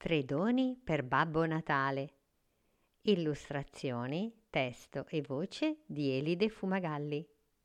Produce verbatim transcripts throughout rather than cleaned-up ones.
Tre doni per Babbo Natale. Illustrazioni, testo e voce di Elide Fumagalli.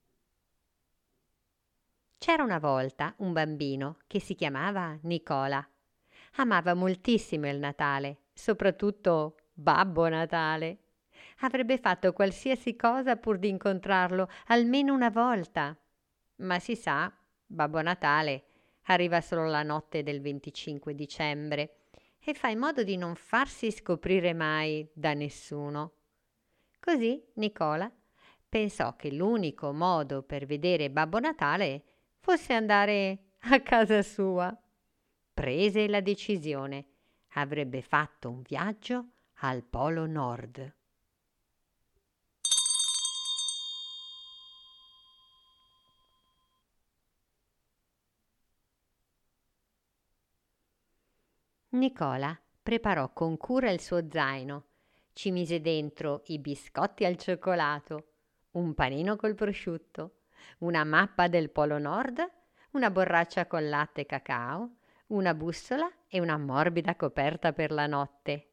C'era una volta un bambino che si chiamava Nicola. Amava moltissimo il Natale, soprattutto Babbo Natale. Avrebbe fatto qualsiasi cosa pur di incontrarlo almeno una volta. Ma si sa, Babbo Natale arriva solo la notte del venticinque dicembre e fa in modo di non farsi scoprire mai da nessuno. Così Nicola pensò che l'unico modo per vedere Babbo Natale fosse andare a casa sua. Prese la decisione. Avrebbe fatto un viaggio al Polo Nord. Nicola preparò con cura il suo zaino. Ci mise dentro i biscotti al cioccolato, un panino col prosciutto, una mappa del Polo Nord, una borraccia con latte e cacao, una bussola e una morbida coperta per la notte.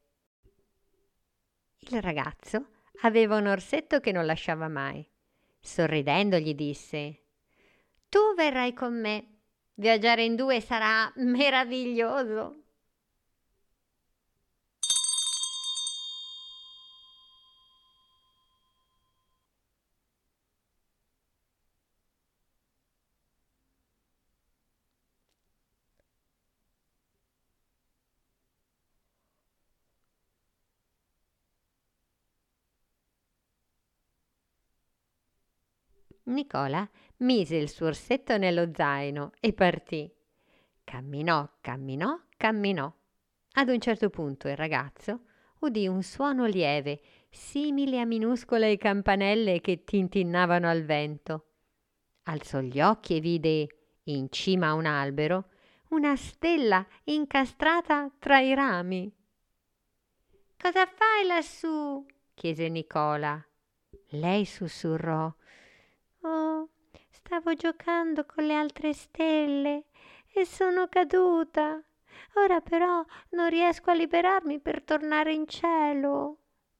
Il ragazzo aveva un orsetto che non lasciava mai. Sorridendo gli disse: «Tu verrai con me. Viaggiare in due sarà meraviglioso!» Nicola mise il suo orsetto nello zaino e partì. Camminò, camminò, camminò. Ad un certo punto il ragazzo udì un suono lieve, simile a minuscole campanelle che tintinnavano al vento. Alzò gli occhi e vide, in cima a un albero, una stella incastrata tra i rami. «Cosa fai lassù?» chiese Nicola. Lei sussurrò: «Oh, stavo giocando con le altre stelle e sono caduta. Ora però non riesco a liberarmi per tornare in cielo.»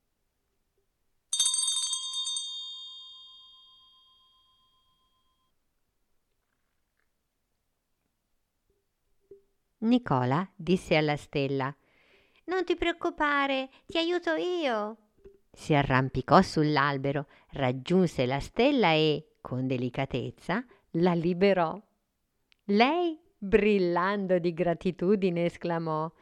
Nicola disse alla stella: «Non ti preoccupare, ti aiuto io.» Si arrampicò sull'albero, raggiunse la stella e, con delicatezza, la liberò. Lei, brillando di gratitudine, esclamò: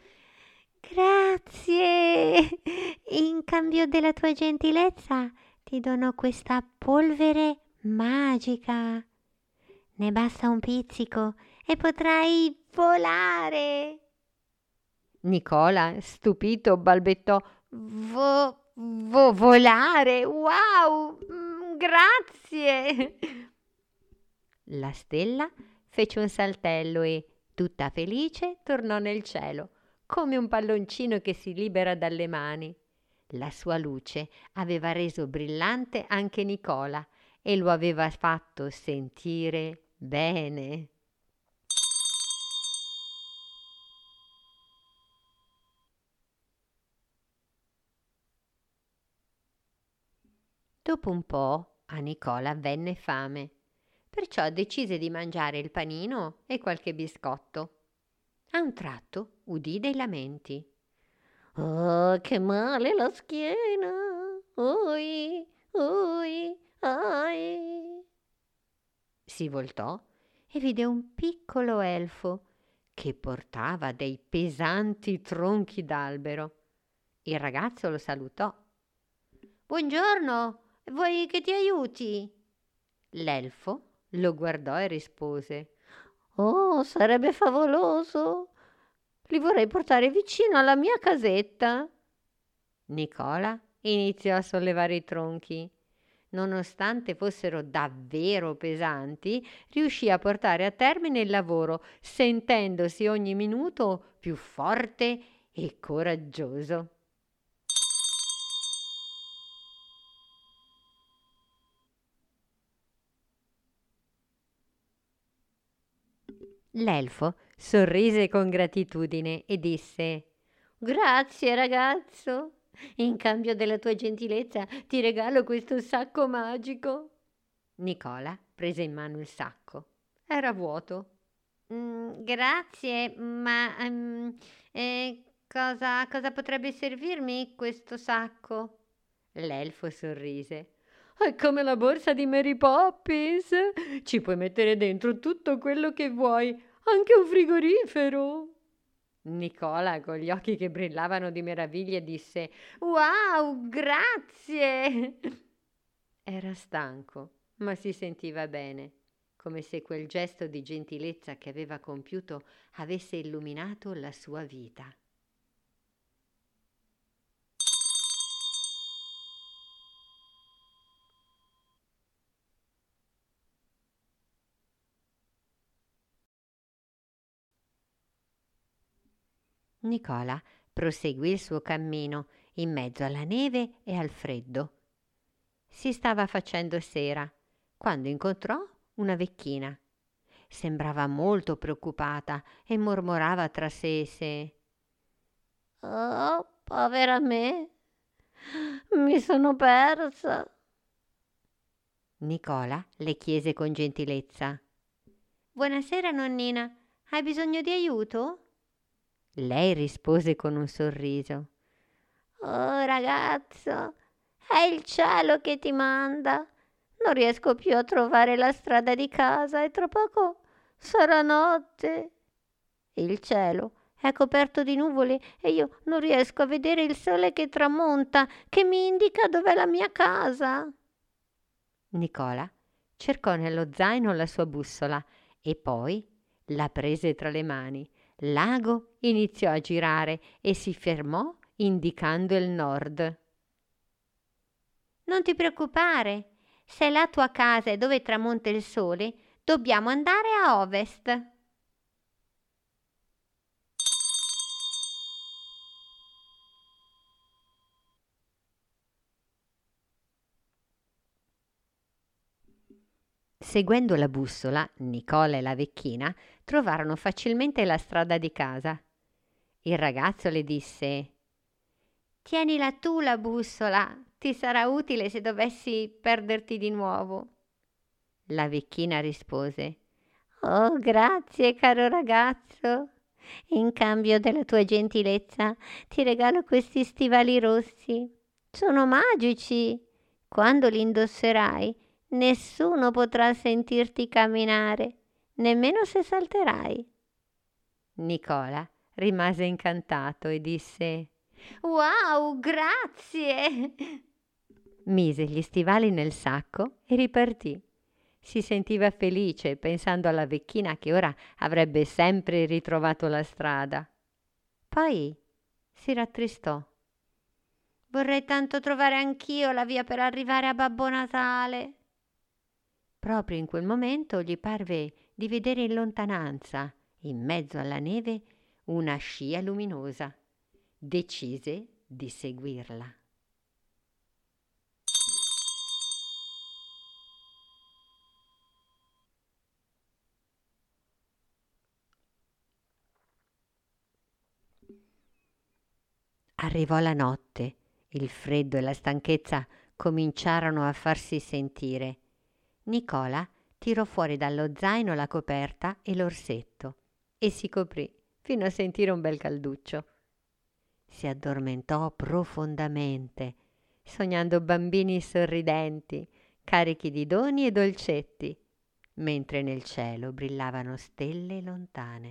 «Grazie! In cambio della tua gentilezza ti dono questa polvere magica. Ne basta un pizzico e potrai volare!» Nicola, stupito, balbettò: «Vo, vo volare? Wow! Mm, grazie!» La stella fece un saltello e, tutta felice, tornò nel cielo, come un palloncino che si libera dalle mani. La sua luce aveva reso brillante anche Nicola e lo aveva fatto sentire bene. Dopo un po' a Nicola venne fame, perciò decise di mangiare il panino e qualche biscotto. A un tratto udì dei lamenti. «Oh, che male la schiena! Ui, ui, ai!» Si voltò e vide un piccolo elfo che portava dei pesanti tronchi d'albero. Il ragazzo lo salutò. «Buongiorno, vuoi che ti aiuti?» L'elfo lo guardò e rispose: «Oh, sarebbe favoloso! Li vorrei portare vicino alla mia casetta.» Nicola iniziò a sollevare i tronchi. Nonostante fossero davvero pesanti, riuscì a portare a termine il lavoro, sentendosi ogni minuto più forte e coraggioso. L'elfo sorrise con gratitudine e disse: Grazie, ragazzo. In cambio della tua gentilezza ti regalo questo sacco magico. Nicola prese in mano il sacco. Era vuoto. Mm, grazie, ma ehm, eh, cosa, cosa potrebbe servirmi questo sacco? L'elfo sorrise. È come la borsa di Mary Poppins. Ci puoi mettere dentro tutto quello che vuoi, anche un frigorifero. Nicola, con gli occhi che brillavano di meraviglia, disse: Wow, grazie! Era stanco, ma si sentiva bene, come se quel gesto di gentilezza che aveva compiuto avesse illuminato la sua vita. Nicola proseguì il suo cammino in mezzo alla neve e al freddo. Si stava facendo sera quando incontrò una vecchina. Sembrava molto preoccupata e mormorava tra sé e sé: Oh, povera me, mi sono persa. Nicola le chiese con gentilezza: Buonasera, nonnina, hai bisogno di aiuto? Lei rispose con un sorriso: Oh, ragazzo, è il cielo che ti manda. Non riesco più a trovare la strada di casa e tra poco sarà notte. Il cielo è coperto di nuvole e io non riesco a vedere il sole che tramonta, che mi indica dov'è la mia casa. Nicola cercò nello zaino la sua bussola e poi la prese tra le mani. L'ago iniziò a girare e si fermò indicando il nord. Non ti preoccupare, se la tua casa è dove tramonta il sole, dobbiamo andare a ovest. Seguendo la bussola, Nicola e la vecchina trovarono facilmente la strada di casa. Il ragazzo le disse: Tienila tu la bussola, ti sarà utile se dovessi perderti di nuovo. La vecchina rispose: Oh, grazie, caro ragazzo. In cambio della tua gentilezza ti regalo questi stivali rossi. Sono magici. Quando li indosserai, nessuno potrà sentirti camminare, nemmeno se salterai. Nicola rimase incantato e disse: Wow, grazie! Mise gli stivali nel sacco e ripartì. Si sentiva felice pensando alla vecchina che ora avrebbe sempre ritrovato la strada. Poi si rattristò. Vorrei tanto trovare anch'io la via per arrivare a Babbo Natale. Proprio in quel momento gli parve di vedere in lontananza, in mezzo alla neve, una scia luminosa. Decise di seguirla. Arrivò la notte, il freddo e la stanchezza cominciarono a farsi sentire. Nicola tirò fuori dallo zaino la coperta e l'orsetto e si coprì fino a sentire un bel calduccio. Si addormentò profondamente, sognando bambini sorridenti, carichi di doni e dolcetti, mentre nel cielo brillavano stelle lontane.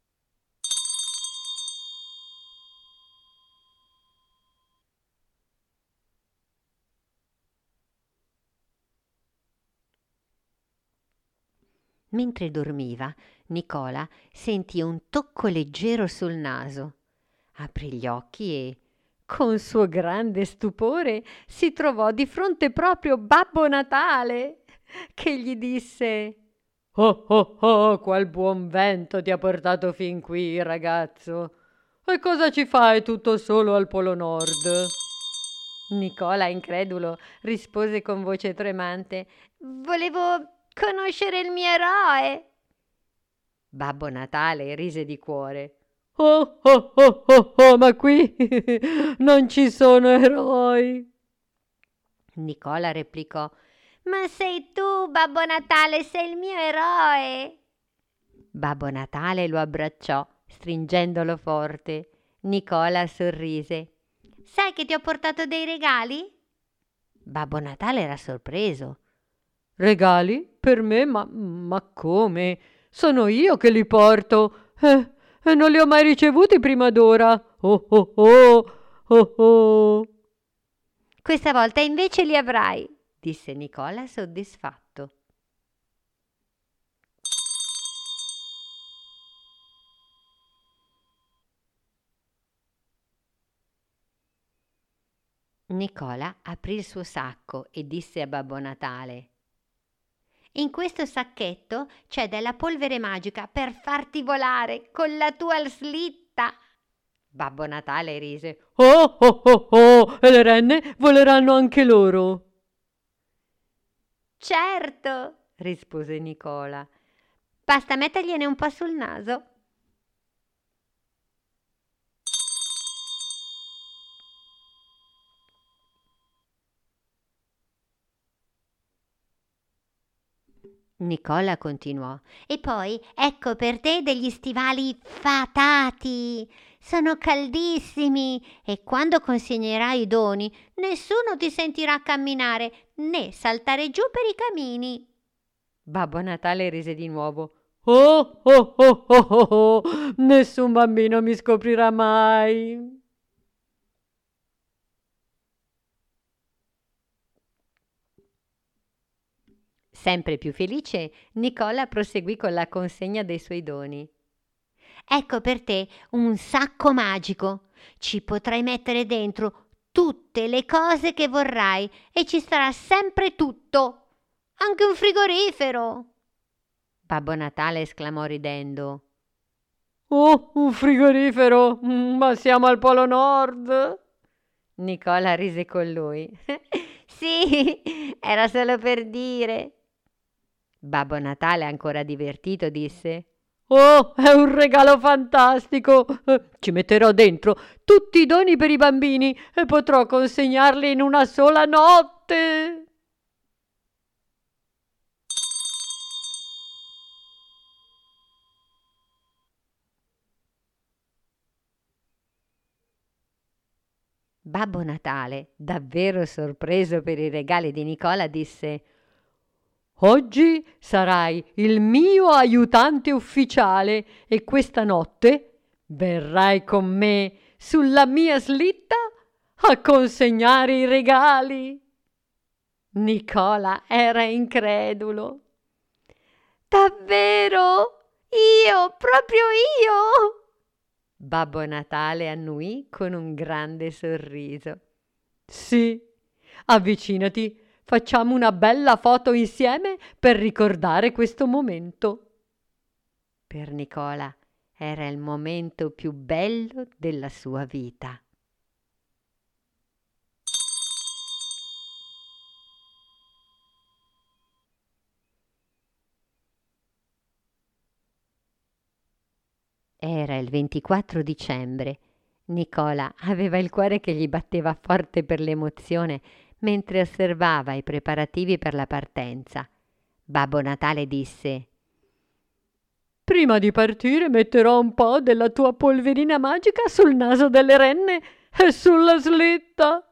Mentre dormiva, Nicola sentì un tocco leggero sul naso. Aprì gli occhi e, con suo grande stupore, si trovò di fronte proprio Babbo Natale, che gli disse: Oh oh oh, qual buon vento ti ha portato fin qui, ragazzo! E cosa ci fai tutto solo al Polo Nord? Nicola, incredulo, rispose con voce tremante: Volevo conoscere il mio eroe. Babbo Natale rise di cuore. Oh, oh, oh, oh, oh, ma qui non ci sono eroi. Nicola replicò: Ma sei tu, Babbo Natale, sei il mio eroe. Babbo Natale lo abbracciò, stringendolo forte. Nicola sorrise. Sai che ti ho portato dei regali? Babbo Natale era sorpreso. Regali? Per me? Ma, ma come? Sono io che li porto. Eh, e non li ho mai ricevuti prima d'ora. Oh, oh, oh, oh, oh. Questa volta invece li avrai, disse Nicola soddisfatto. Nicola aprì il suo sacco e disse a Babbo Natale: In questo sacchetto c'è della polvere magica per farti volare con la tua slitta. Babbo Natale rise. Oh, oh, oh, oh, e le renne voleranno anche loro. Certo, rispose Nicola. Basta mettergliene un po' sul naso. Nicola continuò. E poi ecco per te degli stivali fatati. Sono caldissimi e quando consegnerai i doni nessuno ti sentirà camminare né saltare giù per i camini. Babbo Natale rise di nuovo. Oh, oh, oh, oh, oh, oh, nessun bambino mi scoprirà mai. Sempre più felice, Nicola proseguì con la consegna dei suoi doni. Ecco per te un sacco magico. Ci potrai mettere dentro tutte le cose che vorrai e ci sarà sempre tutto, anche un frigorifero. Babbo Natale esclamò ridendo. Oh, un frigorifero! Ma siamo al Polo Nord! Nicola rise con lui. Sì, era solo per dire. Babbo Natale, ancora divertito, disse: Oh, è un regalo fantastico! Eh, ci metterò dentro tutti i doni per i bambini e potrò consegnarli in una sola notte! Babbo Natale, davvero sorpreso per i regali di Nicola, disse: Oggi sarai il mio aiutante ufficiale e questa notte verrai con me sulla mia slitta a consegnare i regali. Nicola era incredulo. Davvero? Io, proprio io? Babbo Natale annuì con un grande sorriso. Sì, avvicinati, facciamo una bella foto insieme per ricordare questo momento. Per Nicola era il momento più bello della sua vita. Era il ventiquattro dicembre. Nicola aveva il cuore che gli batteva forte per l'emozione mentre osservava i preparativi per la partenza. Babbo Natale disse: Prima di partire metterò un po' della tua polverina magica sul naso delle renne e sulla slitta.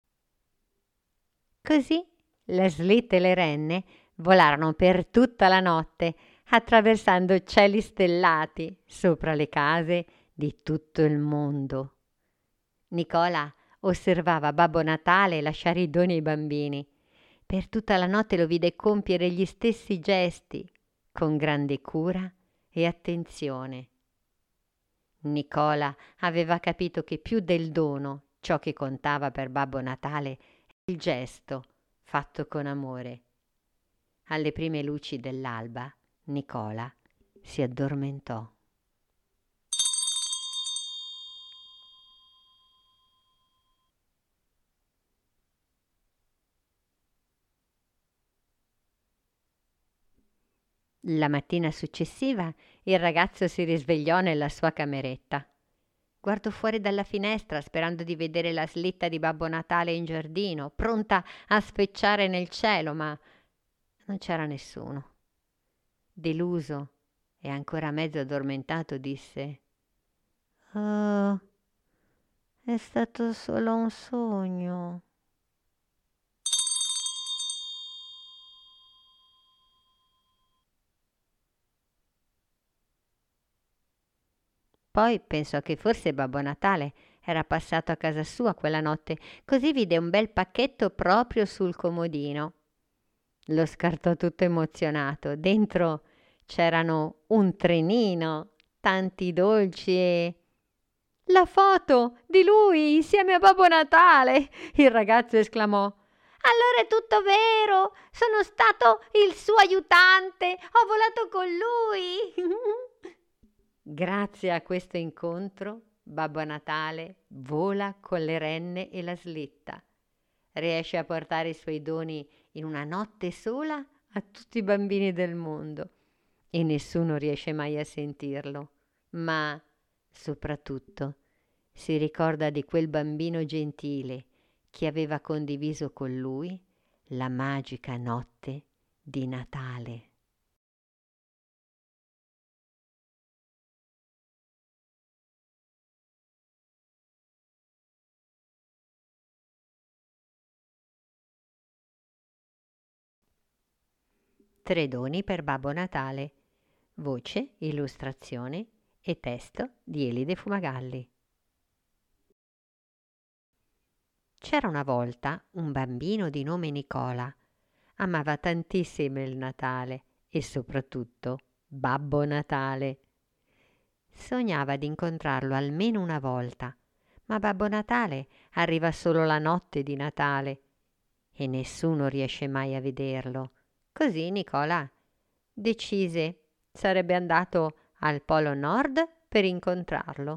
Così la slitta e le renne volarono per tutta la notte, attraversando cieli stellati sopra le case di tutto il mondo. Nicola osservava Babbo Natale lasciare i doni ai bambini. Per tutta la notte lo vide compiere gli stessi gesti, con grande cura e attenzione. Nicola aveva capito che più del dono ciò che contava per Babbo Natale è il gesto fatto con amore. Alle prime luci dell'alba, Nicola si addormentò. La mattina successiva il ragazzo si risvegliò nella sua cameretta. Guardò fuori dalla finestra sperando di vedere la slitta di Babbo Natale in giardino, pronta a sfrecciare nel cielo, ma non c'era nessuno. Deluso e ancora mezzo addormentato, disse: «Oh, è stato solo un sogno». Poi pensò che forse Babbo Natale era passato a casa sua quella notte, così vide un bel pacchetto proprio sul comodino. Lo scartò tutto emozionato. Dentro c'erano un trenino, tanti dolci e la foto di lui insieme a Babbo Natale. Il ragazzo esclamò: «Allora è tutto vero! Sono stato il suo aiutante! Ho volato con lui!» Grazie a questo incontro, Babbo Natale vola con le renne e la slitta. Riesce a portare i suoi doni in una notte sola a tutti i bambini del mondo e nessuno riesce mai a sentirlo, ma soprattutto si ricorda di quel bambino gentile che aveva condiviso con lui la magica notte di Natale. Tre doni per Babbo Natale. Voce, illustrazione e testo di Elide Fumagalli. C'era una volta un bambino di nome Nicola. Amava tantissimo il Natale e soprattutto Babbo Natale. Sognava di incontrarlo almeno una volta, ma Babbo Natale arriva solo la notte di Natale e nessuno riesce mai a vederlo. Così Nicola decise sarebbe andato al Polo Nord per incontrarlo.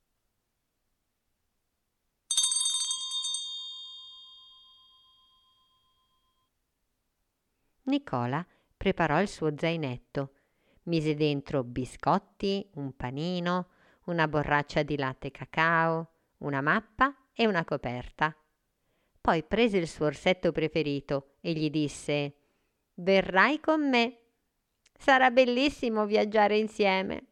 Nicola preparò il suo zainetto, mise dentro biscotti, un panino, una borraccia di latte cacao, una mappa e una coperta. Poi prese il suo orsetto preferito e gli disse: «Verrai con me. Sarà bellissimo viaggiare insieme».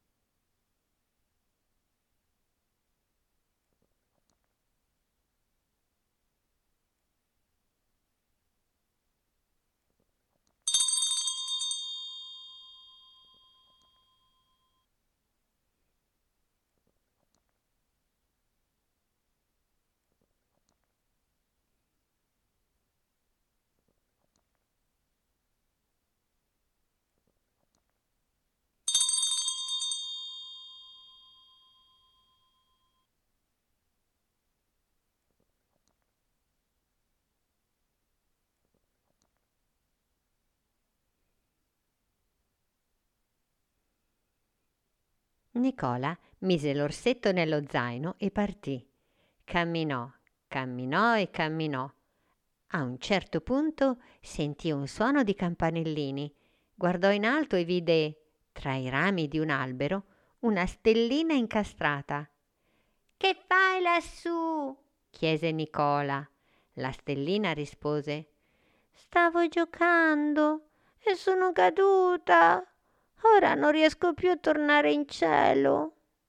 Nicola mise l'orsetto nello zaino e partì. Camminò, camminò e camminò. A un certo punto sentì un suono di campanellini. Guardò in alto e vide, tra i rami di un albero, una stellina incastrata. «Che fai lassù?» chiese Nicola. La stellina rispose: «Stavo giocando e sono caduta. Ora non riesco più a tornare in cielo».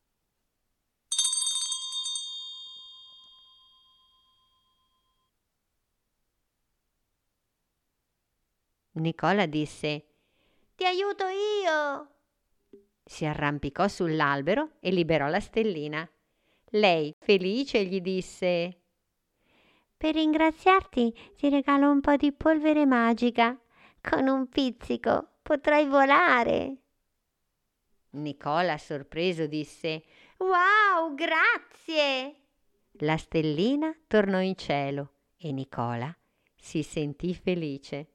Nicola disse: «Ti aiuto io!» Si arrampicò sull'albero e liberò la stellina. Lei, felice, gli disse: «Per ringraziarti ti regalo un po' di polvere magica. Con un pizzico potrai volare». Nicola, sorpreso, disse: «Wow, grazie!» La stellina tornò in cielo e Nicola si sentì felice.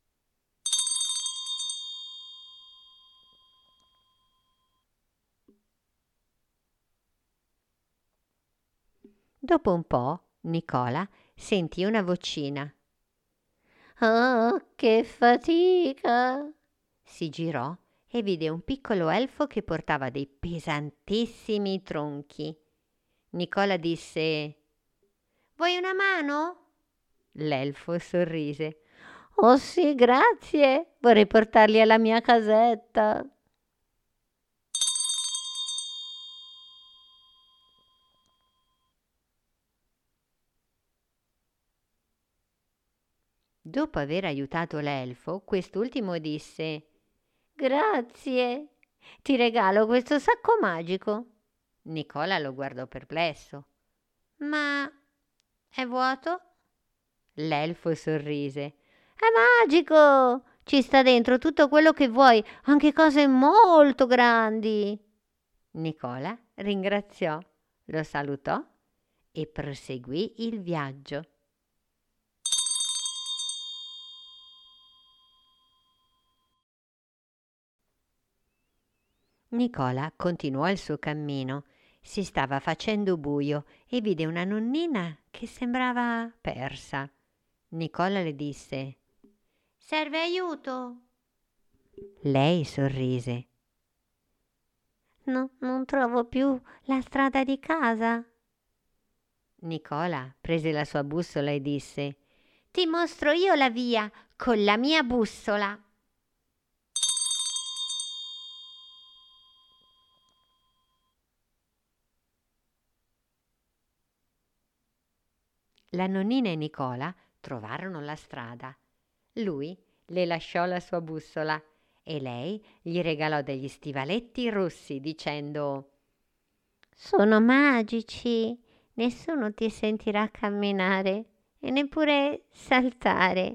Dopo un po' Nicola sentì una vocina. «Oh, che fatica!» Si girò e vide un piccolo elfo che portava dei pesantissimi tronchi. Nicola disse: «Vuoi una mano?» L'elfo sorrise. «Oh sì, grazie, vorrei portarli alla mia casetta». Dopo aver aiutato l'elfo, quest'ultimo disse: «Grazie, ti regalo questo sacco magico». Nicola lo guardò perplesso. «Ma è vuoto?» L'elfo sorrise. «È magico! Ci sta dentro tutto quello che vuoi, anche cose molto grandi». Nicola ringraziò, lo salutò e proseguì il viaggio. Nicola continuò il suo cammino. Si stava facendo buio e vide una nonnina che sembrava persa. Nicola le disse: «Serve aiuto?» Lei sorrise. «No, non trovo più la strada di casa». Nicola prese la sua bussola e disse: «Ti mostro io la via con la mia bussola». La nonnina e Nicola trovarono la strada. Lui le lasciò la sua bussola e lei gli regalò degli stivaletti rossi dicendo: «Sono magici, nessuno ti sentirà camminare e neppure saltare».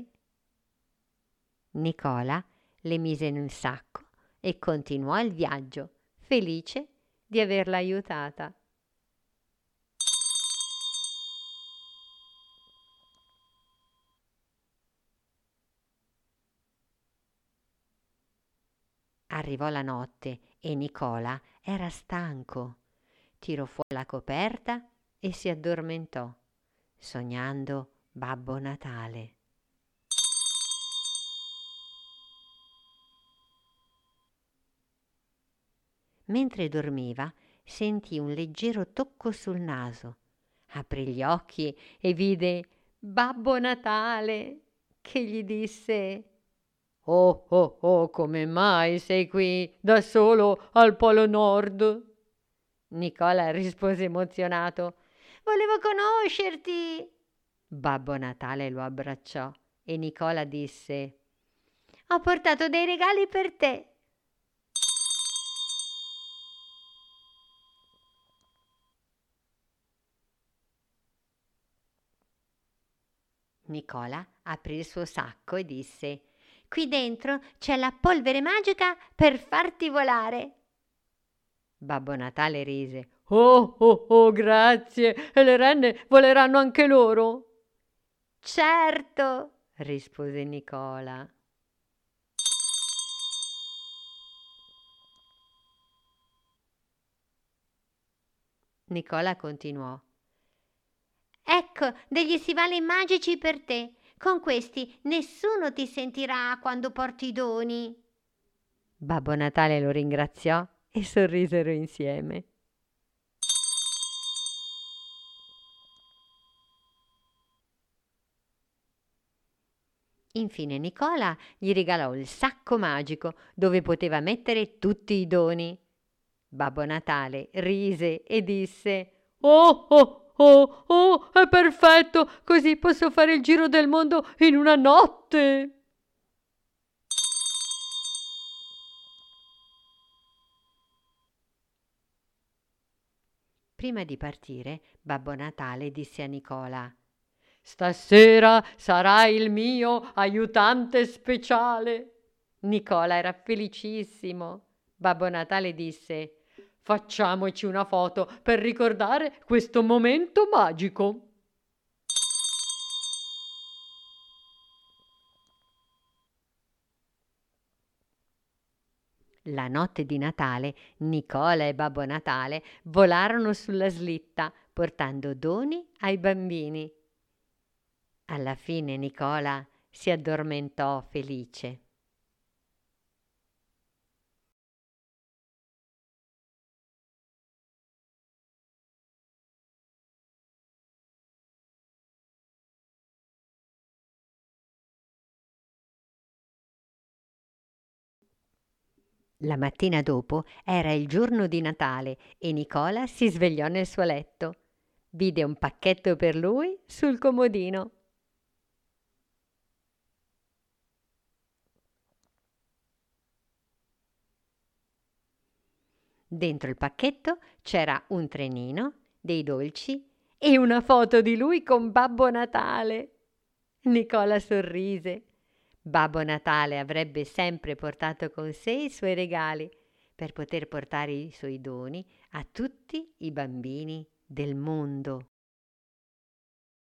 Nicola le mise in un sacco e continuò il viaggio, felice di averla aiutata. Arrivò la notte e Nicola era stanco. Tirò fuori la coperta e si addormentò, sognando Babbo Natale. Mentre dormiva, sentì un leggero tocco sul naso. Aprì gli occhi e vide Babbo Natale, che gli disse: «Oh, oh, oh, come mai sei qui da solo al Polo Nord?» Nicola rispose emozionato: «Volevo conoscerti!» Babbo Natale lo abbracciò e Nicola disse: «Ho portato dei regali per te». Nicola aprì il suo sacco e disse: «Qui dentro c'è la polvere magica per farti volare». Babbo Natale rise. «Oh, oh, oh, grazie! E le renne voleranno anche loro?» «Certo!» rispose Nicola. Nicola continuò: «Ecco degli stivali magici per te. Con questi nessuno ti sentirà quando porti i doni». Babbo Natale lo ringraziò e sorrisero insieme. Infine Nicola gli regalò il sacco magico dove poteva mettere tutti i doni. Babbo Natale rise e disse: «Oh, oh, oh, oh, è perfetto! Così posso fare il giro del mondo in una notte!» Prima di partire, Babbo Natale disse a Nicola: «Stasera sarai il mio aiutante speciale!» Nicola era felicissimo. Babbo Natale disse: «Facciamoci una foto per ricordare questo momento magico!» La notte di Natale, Nicola e Babbo Natale volarono sulla slitta portando doni ai bambini. Alla fine Nicola si addormentò felice. La mattina dopo era il giorno di Natale e Nicola si svegliò nel suo letto. Vide un pacchetto per lui sul comodino. Dentro il pacchetto c'era un trenino, dei dolci e una foto di lui con Babbo Natale. Nicola sorrise. Babbo Natale avrebbe sempre portato con sé i suoi regali per poter portare i suoi doni a tutti i bambini del mondo.